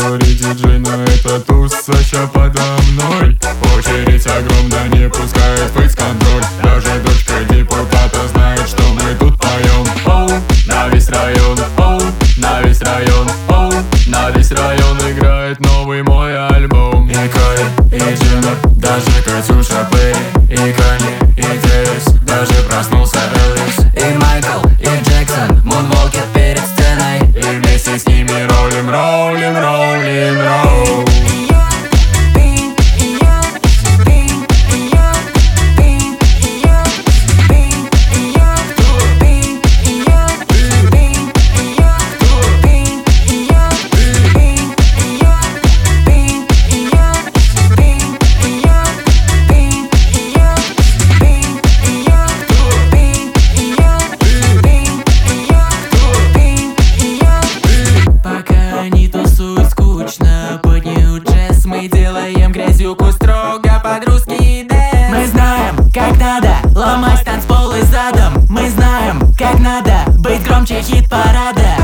сори, диджей, но это туса ща подо мной. Очередь огромная, не пускает фейс-контроль. Даже дочка депутата знает, что мы тут поем. Оу, на весь район, оу, на весь район, оу, на весь район играет новый мой альбом. И Коля, и Джина, даже Катюша Перри, и Канье, и Трэвис, даже проснулся Элвис. И Майкл, и Джексон мунволкят перед сценой, и вместе с ними ролим, ролим, ролим, ролл. Под нью-джесс мы делаем грязюку строго под русский дэнс. Мы знаем, как надо ломать танцполы задом. Мы знаем, как надо быть громче хит-парада.